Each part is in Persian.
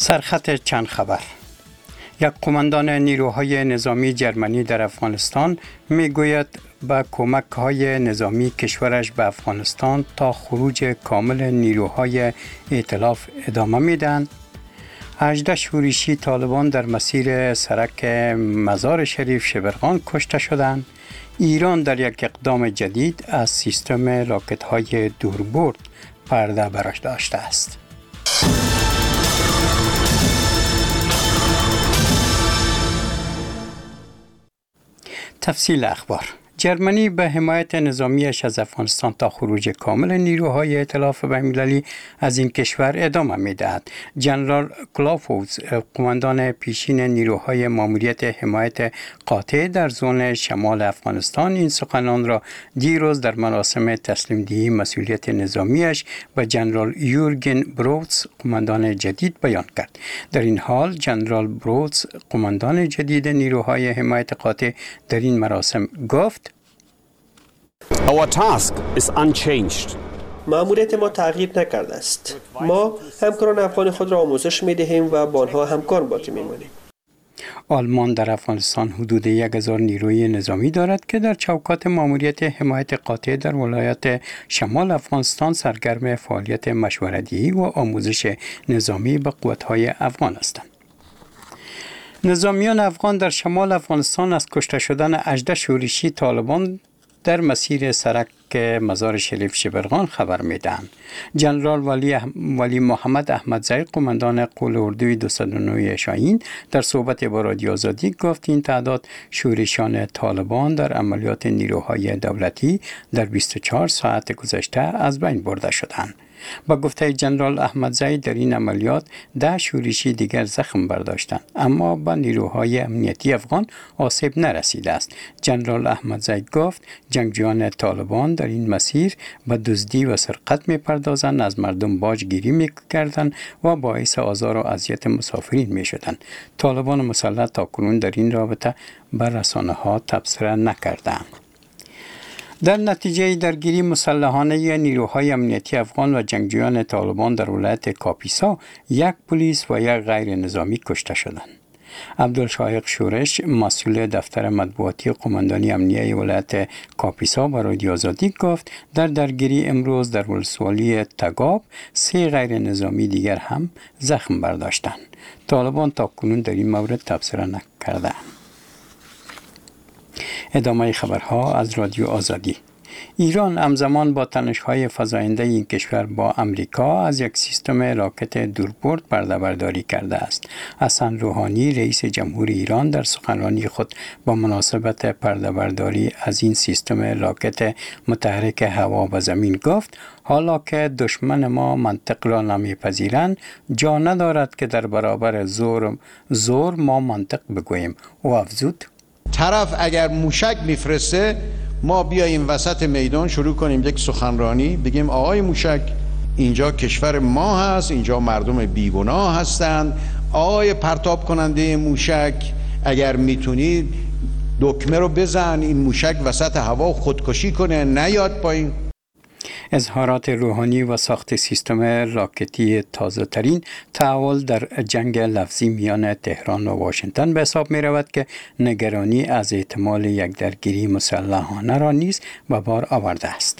سرخط چند خبر. یک قماندان نیروهای نظامی جرمنی در افغانستان میگوید با کمک‌های نظامی کشورش به افغانستان تا خروج کامل نیروهای ائتلاف ادامه میدن. 18 شورشی طالبان در مسیر سرک مزار شریف شبرغان کشته شدند. ایران در یک اقدام جدید از سیستم راکت‌های دوربرد پرده برداشته است. تفصیل اخبار. جرمنی به حمایت نظامیش از افغانستان تا خروج کامل نیروهای ائتلاف بین‌المللی از این کشور ادامه می‌دهد. جنرال کلافوز، قماندان پیشین نیروهای ماموریت حمایت قاطع در زون شمال افغانستان، این سخنان را دیروز در مراسم تسلیم دهی مسئولیت نظامیش به جنرال یورگن بروتس، قماندان جدید بیان کرد. در این حال جنرال بروتس، قماندان جدید نیروهای حمایت قاطع، در این مراسم گفت: Our task is unchanged. مأموریت ما تغییر نکرده است. ما همکاران افغان خود را آموزش می‌دهیم و با آنها همکار باقی می‌مانیم. آلمان در افغانستان حدود 1000 نیروی نظامی دارد که در چوکات مأموریت حمایت قاطع در ولایت شمال افغانستان سرگرم فعالیت مشورت‌دهی و آموزش نظامی به قوت‌های افغان هستند. نظامیان افغان در شمال افغانستان از کشته شدن 18 شورشی طالبان در مسیر سرک مزار شریف شبرغان خبر میدهند. جنرال ولی محمد احمدزی، قماندان قول اردوی 209 شاهین، در صحبت با رادیو آزادی گفت این تعداد شورشیان طالبان در عملیات نیروهای دولتی در 24 ساعت گذشته از بین برده شدند. با گفته جنرال احمدزی در این عملیات 10 شورشی دیگر زخم برداشتند، اما به نیروهای امنیتی افغان آسیب نرسیده است. جنرال احمدزی گفت جنگجویان طالبان در این مسیر به دزدی و سرقت می‌پردازند، از مردم باجگیری می‌کردند و باعث آزار و اذیت مسافرین می‌شدند. طالبان مسلح تاکنون در این رابطه بر رسانه‌ها تبصره نکردند. در نتیجه درگیری مسلحانه نیروهای امنیتی افغان و جنگجویان طالبان در ولایت کاپیسا، یک پلیس و یک غیر نظامی کشته شدند. عبدالشایق شورش، مسئول دفتر مطبوعاتی قماندانی امنیه ولایت کاپیسا، با رادیو آزادی گفت در درگیری امروز در ولسوالی تگاب 3 غیر نظامی دیگر هم زخم برداشتند. طالبان تاکنون در این مورد تبصره نکردند. ادامه خبرها از رادیو آزادی. ایران همزمان با تنش‌های فزاینده این کشور با امریکا از یک سیستم راکت دوربرد پرده برداری کرده است. حسن روحانی، رئیس جمهور ایران، در سخنرانی خود با مناسبت پرده برداری از این سیستم راکت متحرک هوا و زمین گفت حالا که دشمن ما منطق را نمیپذیرند، جا ندارد که در برابر زور ما منطق بگوییم. او افزود: طرف اگر موشک میفرسته، ما بیاییم وسط میدان شروع کنیم یک سخنرانی، بگیم آقای موشک اینجا کشور ما هست، اینجا مردم بیگناه هستند، آقای پرتاب کننده موشک اگر میتونید دکمه رو بزن، این موشک وسط هوا خودکشی کنه، نیاد پایین. اظهارات روحانی و ساخت سیستم راکتی تازه ترین تحول در جنگ لفظی میان تهران و واشنگتن به حساب می رود که نگرانی از احتمال یک درگیری مسلحانه را نیز به بار آورده است.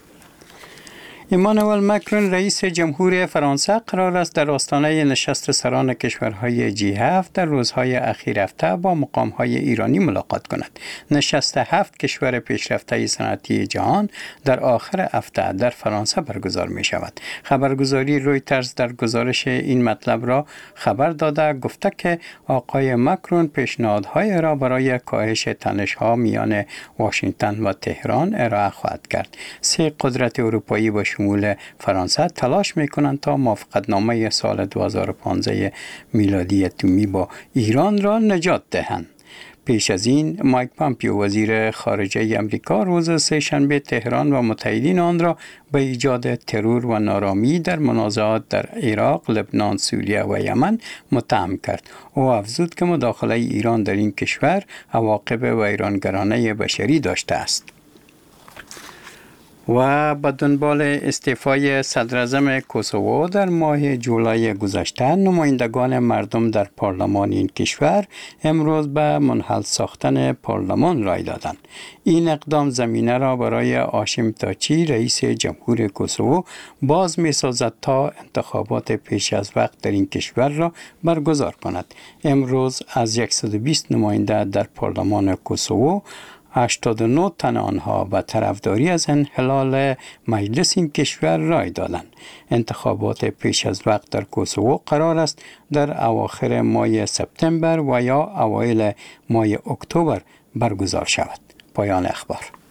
ایمانوئل مکرون، رئیس جمهور فرانسه، قرار است در آستانه نشست سران کشورهای G7 در روزهای اخیر هفته با مقامهای ایرانی ملاقات کند. نشست 7 کشور پیشرفته صنعتی جهان در آخر هفته در فرانسه برگزار می شود. خبرگزاری رویترز در گزارش این مطلب را خبر داده گفته که آقای مکرون پیشنهادهای را برای کاهش تنش‌ها میان واشنگتن و تهران ارائه خواهد کرد. 3 قدرت اروپایی با شمول فرانسه تلاش میکنند تا موافقتنامه سال 2015 میلادی اتمی با ایران را نجات دهند. پیش از این مایک پامپیو، وزیر خارجه امریکا، روز سه‌شنبه تهران و متحدین آن را به ایجاد ترور و نارامی در منازعات در عراق، لبنان، سوریه و یمن متهم کرد. او افزود که مداخله ایران در این کشور عواقب ویرانگرانه بشری داشته است. و به دنبال استعفای صدراعظم کوسوو در ماه جولای گذشته، نمایندگان مردم در پارلمان این کشور امروز به منحل ساختن پارلمان رای دادند. این اقدام زمینه را برای هاشم تاچی رئیس جمهور کوسوو باز می سازد تا انتخابات پیش از وقت در این کشور را برگزار کند. امروز از 120 نماینده در پارلمان کوسوو 89 تن آنها به طرفداری از انحلال مجلس این کشور رای دادند. انتخابات پیش از وقت در کوسوو قرار است در اواخر ماه سپتامبر و یا اوایل ماه اکتبر برگزار شود. پایان اخبار.